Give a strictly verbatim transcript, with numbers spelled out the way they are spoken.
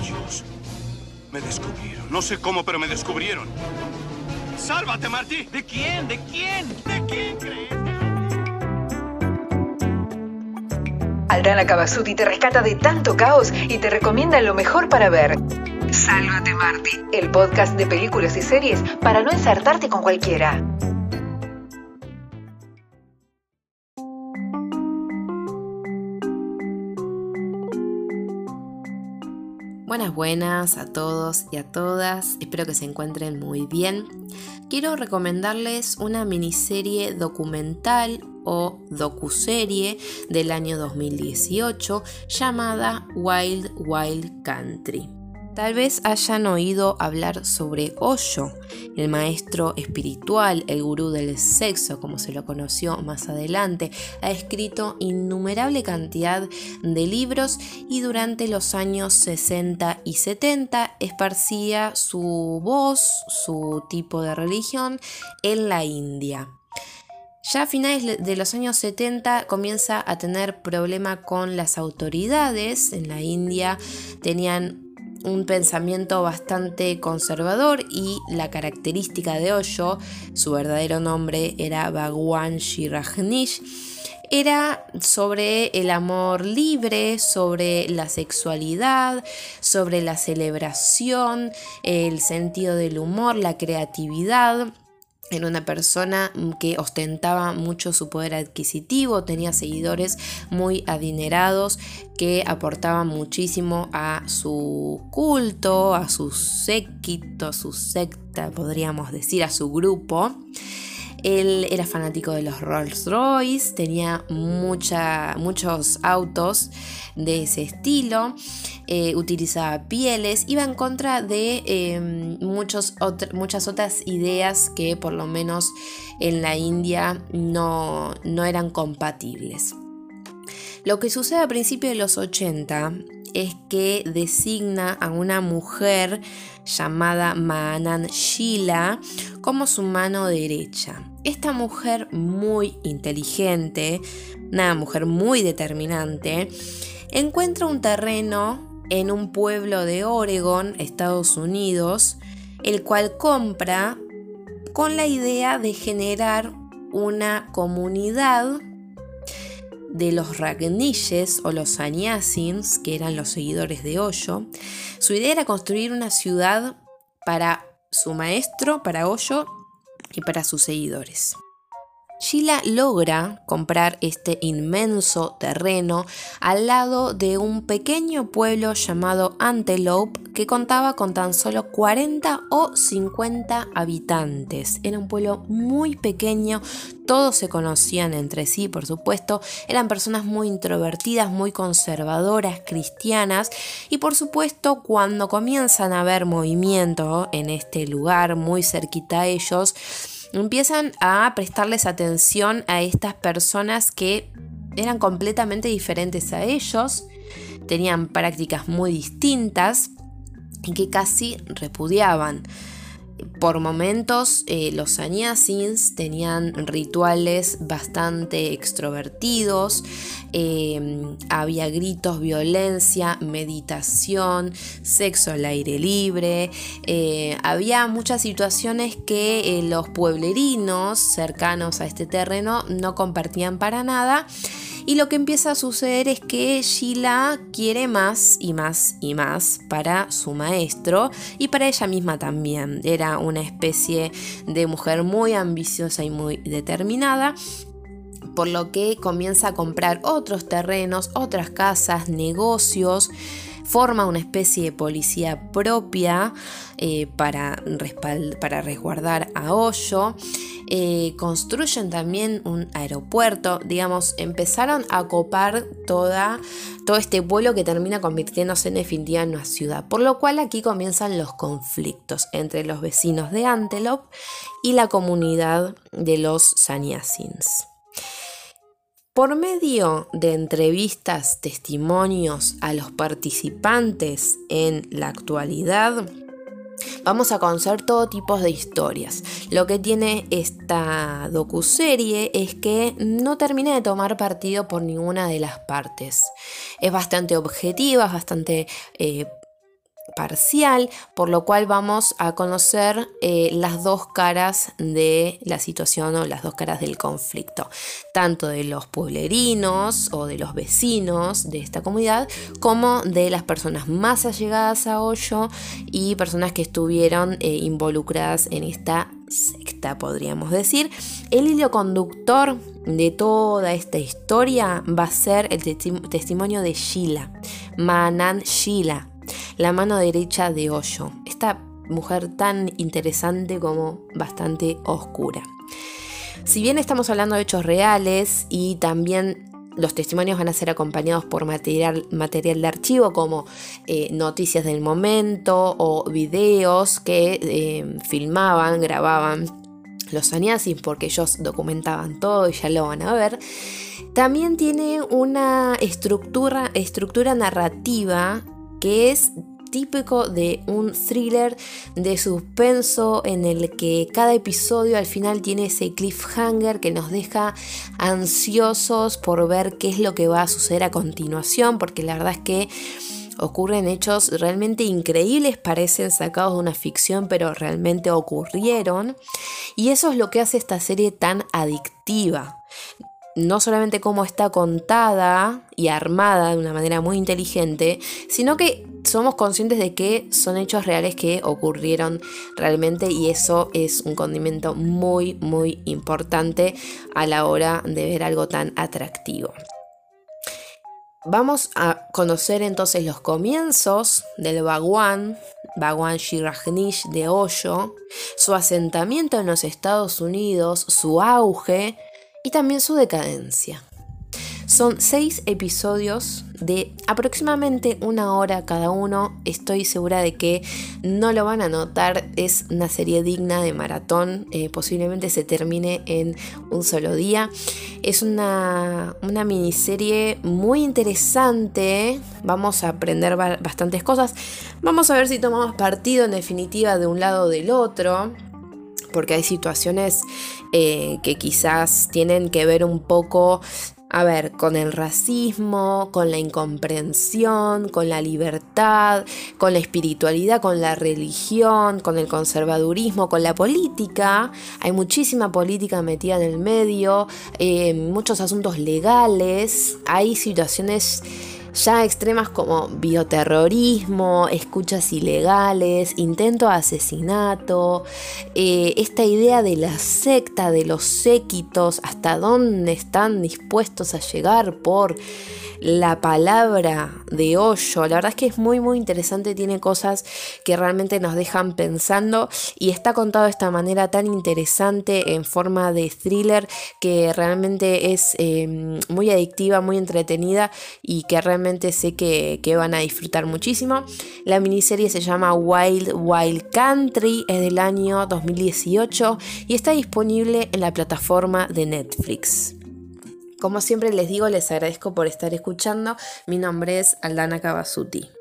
Dios. Me descubrieron. No sé cómo, pero me descubrieron. ¡Sálvate, Marty! ¿De quién? ¿De quién? ¿De quién crees? Aldana Cavazzuti te rescata de tanto caos y te recomienda lo mejor para ver. Sálvate, Marty, el podcast de películas y series para no ensartarte con cualquiera. Buenas, buenas a todos y a todas, espero que se encuentren muy bien. Quiero recomendarles una miniserie documental o docuserie del año dos mil dieciocho llamada Wild Wild Country. Tal vez hayan oído hablar sobre Osho, el maestro espiritual, el gurú del sexo, como se lo conoció más adelante. Ha escrito innumerable cantidad de libros y durante los años sesenta y setenta esparcía su voz, su tipo de religión en la India. Ya a finales de los años setenta comienza a tener problema con las autoridades. En la India tenían un pensamiento bastante conservador y la característica de Osho, su verdadero nombre era Bhagwan Shree Rajneesh, era sobre el amor libre, sobre la sexualidad, sobre la celebración, el sentido del humor, la creatividad. Era una persona que ostentaba mucho su poder adquisitivo, tenía seguidores muy adinerados que aportaban muchísimo a su culto, a su séquito, a su secta, podríamos decir, a su grupo. Él era fanático de los Rolls Royce, tenía mucha, muchos autos de ese estilo, eh, utilizaba pieles, iba en contra de eh, muchos otr- muchas otras ideas que por lo menos en la India no, no eran compatibles. Lo que sucede a principios de los ochenta es que designa a una mujer llamada Maanand Sheela como su mano derecha. Esta mujer muy inteligente, una mujer muy determinante, encuentra un terreno en un pueblo de Oregon, Estados Unidos, el cual compra con la idea de generar una comunidad de los Rajneeshes o los Sannyasins, que eran los seguidores de Osho. Su idea era construir una ciudad para su maestro, para Osho y para sus seguidores. Sheela logra comprar este inmenso terreno al lado de un pequeño pueblo llamado Antelope que contaba con tan solo cuarenta o cincuenta habitantes. Era un pueblo muy pequeño, todos se conocían entre sí, por supuesto, eran personas muy introvertidas, muy conservadoras, cristianas y por supuesto cuando comienzan a haber movimiento en este lugar muy cerquita a ellos, empiezan a prestarles atención a estas personas que eran completamente diferentes a ellos, tenían prácticas muy distintas y que casi repudiaban. Por momentos eh, los sannyasins tenían rituales bastante extrovertidos, eh, había gritos, violencia, meditación, sexo al aire libre, eh, había muchas situaciones que eh, los pueblerinos cercanos a este terreno no compartían para nada. Y lo que empieza a suceder es que Sheela quiere más y más y más para su maestro y para ella misma también. Era una especie de mujer muy ambiciosa y muy determinada, por lo que comienza a comprar otros terrenos, otras casas, negocios. Forma una especie de policía propia eh, para, respald- para resguardar a Osho. Eh, construyen también un aeropuerto, digamos, empezaron a copar toda, todo este pueblo que termina convirtiéndose en definitiva en una ciudad, por lo cual aquí comienzan los conflictos entre los vecinos de Antelope y la comunidad de los sannyasins. Por medio de entrevistas, testimonios a los participantes en la actualidad, vamos a conocer todo tipo de historias. Lo que tiene esta docuserie es que no termina de tomar partido por ninguna de las partes. Es bastante objetiva, es bastante eh, parcial, por lo cual vamos a conocer eh, las dos caras de la situación o las dos caras del conflicto, tanto de los pueblerinos o de los vecinos de esta comunidad, como de las personas más allegadas a Hoyo y personas que estuvieron eh, involucradas en esta secta, podríamos decir. El hilo conductor de toda esta historia va a ser el testi- testimonio de Sheila, Manan Sheila, la mano derecha de Hoyo, esta mujer tan interesante como bastante oscura. Si bien estamos hablando de hechos reales y también los testimonios van a ser acompañados por material, material de archivo como eh, noticias del momento o videos que eh, filmaban, grababan los sannyasis, porque ellos documentaban todo y ya lo van a ver. También tiene una estructura, estructura narrativa que es típico de un thriller de suspenso en el que cada episodio al final tiene ese cliffhanger que nos deja ansiosos por ver qué es lo que va a suceder a continuación, porque la verdad es que ocurren hechos realmente increíbles, parecen sacados de una ficción, pero realmente ocurrieron, y eso es lo que hace esta serie tan adictiva. No solamente cómo está contada y armada de una manera muy inteligente, sino que somos conscientes de que son hechos reales que ocurrieron realmente, y eso es un condimento muy muy importante a la hora de ver algo tan atractivo. Vamos a conocer entonces los comienzos del Bhagwan, Bhagwan Shree Rajneesh de Hoyo, su asentamiento en los Estados Unidos, su auge y también su decadencia. Son seis episodios de aproximadamente una hora cada uno. Estoy segura de que no lo van a notar. Es una serie digna de maratón. Eh, posiblemente se termine en un solo día. Es una, una miniserie muy interesante. Vamos a aprender ba- bastantes cosas. Vamos a ver si tomamos partido en definitiva de un lado o del otro, porque hay situaciones eh, que quizás tienen que ver un poco, a ver, con el racismo, con la incomprensión, con la libertad, con la espiritualidad, con la religión, con el conservadurismo, con la política. Hay muchísima política metida en el medio, eh, muchos asuntos legales, hay situaciones ya extremas como bioterrorismo, escuchas ilegales, intento de asesinato, eh, esta idea de la secta, de los séquitos, hasta dónde están dispuestos a llegar por la palabra de Hoyo. La verdad es que es muy muy interesante, tiene cosas que realmente nos dejan pensando y está contado de esta manera tan interesante en forma de thriller que realmente es eh, muy adictiva, muy entretenida y que realmente sé que, que van a disfrutar muchísimo. La miniserie se llama Wild Wild Country, es del año dos mil dieciocho y está disponible en la plataforma de Netflix. Como siempre les digo, les agradezco por estar escuchando. Mi nombre es Aldana Cavazzuti.